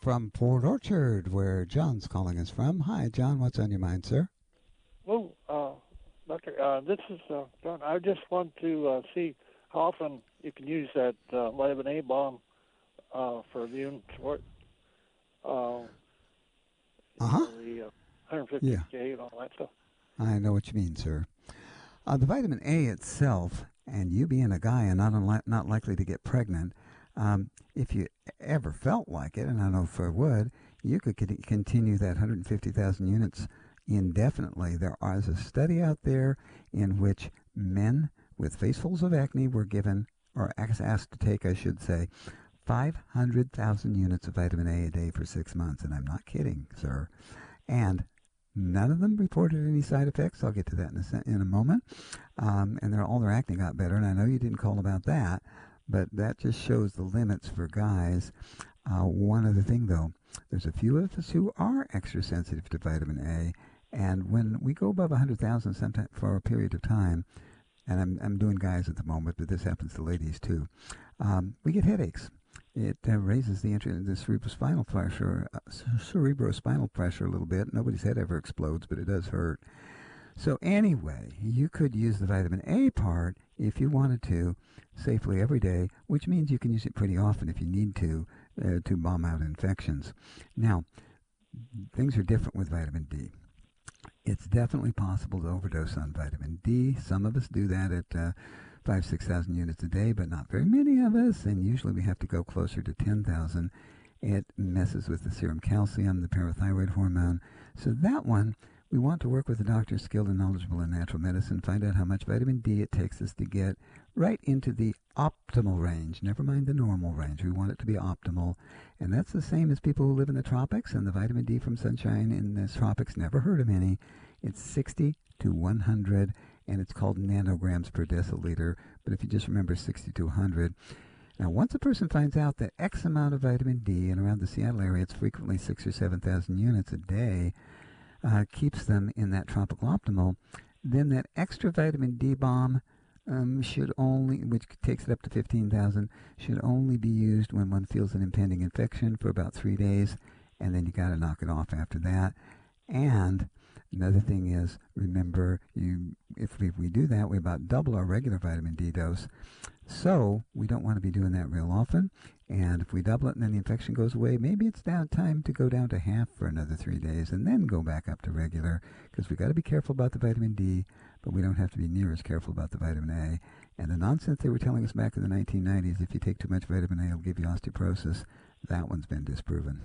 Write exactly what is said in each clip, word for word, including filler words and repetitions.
from Port Orchard, where John's calling us from. Hi, John. What's on your mind, sir? Well, uh, Doctor, uh, this is uh, John. I just want to uh, see how often you can use that uh, vitamin A bomb uh, for immune support. Uh Uh-huh. know, the uh, one fifty Yeah, K and all that stuff. I know what you mean, sir. Uh, the vitamin A itself, and you being a guy and not unli- not likely to get pregnant, um, if you ever felt like it, and I know for would, you could con- continue that one hundred fifty thousand units indefinitely. There is a study out there in which men with facefuls of acne were given, or asked to take, I should say, five hundred thousand units of vitamin A a day for six months. And I'm not kidding, sir. And none of them reported any side effects. I'll get to that in a, in a moment. Um, and all their acne got better. And I know you didn't call about that, but that just shows the limits for guys. Uh, one other thing, though, there's a few of us who are extra sensitive to vitamin A. And when we go above one hundred thousand sometime for a period of time, and I'm, I'm doing guys at the moment, but this happens to ladies too, um, we get headaches. It uh, raises the, inter- the cerebrospinal pressure, uh, cerebrospinal pressure a little bit. Nobody's head ever explodes, but it does hurt. So anyway, you could use the vitamin A part if you wanted to safely every day, which means you can use it pretty often if you need to uh, to bomb out infections. Now, things are different with vitamin D. It's definitely possible to overdose on vitamin D. Some of us do that at uh, five, six thousand units a day, but not very many of us, and usually we have to go closer to ten thousand. It messes with the serum calcium, the parathyroid hormone. So that one, we want to work with a doctor skilled and knowledgeable in natural medicine, find out how much vitamin D it takes us to get right into the optimal range. Never mind the normal range. We want it to be optimal. And that's the same as people who live in the tropics, and the vitamin D from sunshine in the tropics, never heard of any. It's sixty to one hundred, and it's called nanograms per deciliter. But if you just remember sixty to one hundred. Now, once a person finds out that X amount of vitamin D, and around the Seattle area it's frequently six or seven thousand units a day, uh, keeps them in that tropical optimal, then that extra vitamin D bomb um, should only, which takes it up to fifteen thousand, should only be used when one feels an impending infection for about three days, and then you got to knock it off after that. And another thing is, remember, you if we, if we do that, we about double our regular vitamin D dose. So we don't want to be doing that real often. And if we double it and then the infection goes away, maybe it's down time to go down to half for another three days and then go back up to regular, because we've got to be careful about the vitamin D, but we don't have to be near as careful about the vitamin A. And the nonsense they were telling us back in the nineteen nineties, if you take too much vitamin A, it'll give you osteoporosis, that one's been disproven.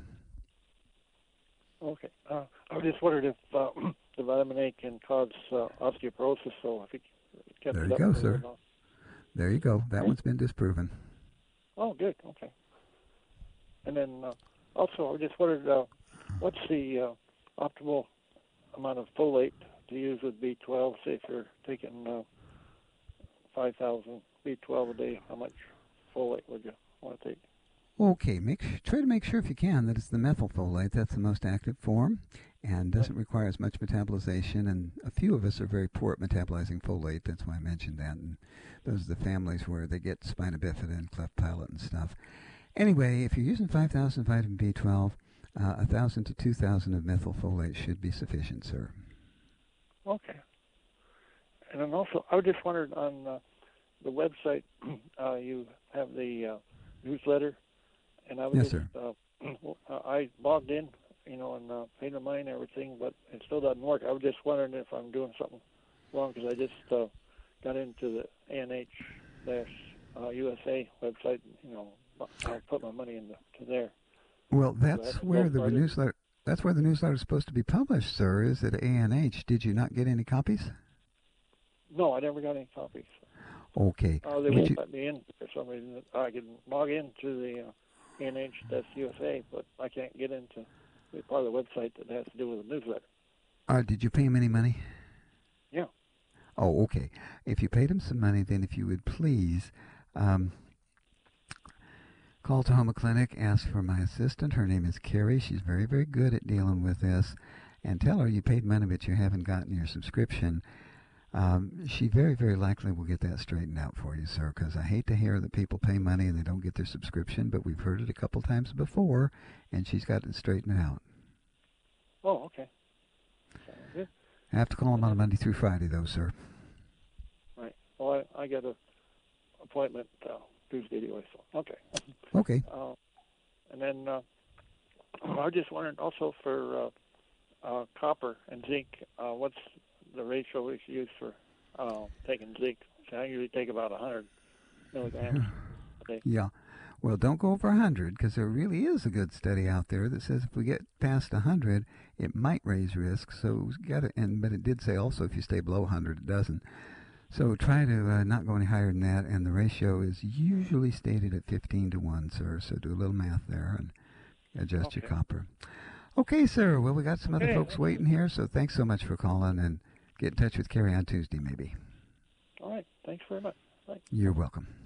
Okay. Uh, I just wondered if uh, the vitamin A can cause uh, osteoporosis, so if it kept There it you up go, for sir. long. There you go. That Okay. one's been disproven. Oh, good. Okay. And then uh, also, I just wondered, uh, what's the uh, optimal amount of folate to use with B twelve? Say if you're taking uh, five thousand B twelve a day, how much folate would you want to take? Okay, make try to make sure if you can that it's the methylfolate. That's the most active form and doesn't require as much metabolization. And a few of us are very poor at metabolizing folate. That's why I mentioned that. And those are the families where they get spina bifida and cleft palate and stuff. Anyway, if you're using five thousand vitamin B twelve, uh, one thousand to two thousand of methylfolate should be sufficient, sir. Okay. And then also, I just wondered on uh, the website, uh, you have the uh, newsletter. And I was Yes, just, sir. uh, I logged in, you know, and uh, paid the money and everything, but it still doesn't work. I was just wondering if I'm doing something wrong, because I just uh, got into the A N H uh, U S A website. You know, I put my money into to there. Well, that's where the started. newsletter. That's where the newsletter is supposed to be published, sir. Is at A N H. Did you not get any copies? No, I never got any copies. Okay. Uh, they Would won't you, let me in for some reason. I can log into the uh, A N H U S A, but I can't get into the part of the website that has to do with the newsletter. uh, did you pay him any money? Yeah. Oh, okay. If you paid him some money, then if you would please um, call Tahoma Clinic, ask for my assistant. Her name is Carrie. She's very, very good at dealing with this. And tell her you paid money, but you haven't gotten your subscription. Um, she very, very likely will get that straightened out for you, sir, because I hate to hear that people pay money and they don't get their subscription, but we've heard it a couple times before, and she's got it straightened out. Oh, okay. Sounds good. I have to call them on a Monday through Friday, though, sir. Right. Well, I, I got an appointment uh, Tuesday anyway, so okay. Okay. Uh, and then uh, I was just wondering also for uh, uh, copper and zinc, uh, what's the ratio we should use for uh, taking zinc? So I usually take about one hundred milligrams a day. Yeah. Well, don't go over one hundred, because there really is a good study out there that says if we get past one hundred, it might raise risk. So got to, and but it did say also if you stay below one hundred, it doesn't. So try to uh, not go any higher than that, and the ratio is usually stated at fifteen to one, sir. So do a little math there and adjust Okay. your copper. Okay, sir. Well, we got some other Okay. folks waiting here, so thanks so much for calling, and get in touch with Carrie on Tuesday, maybe. All right. Thanks very much. Bye. You're welcome.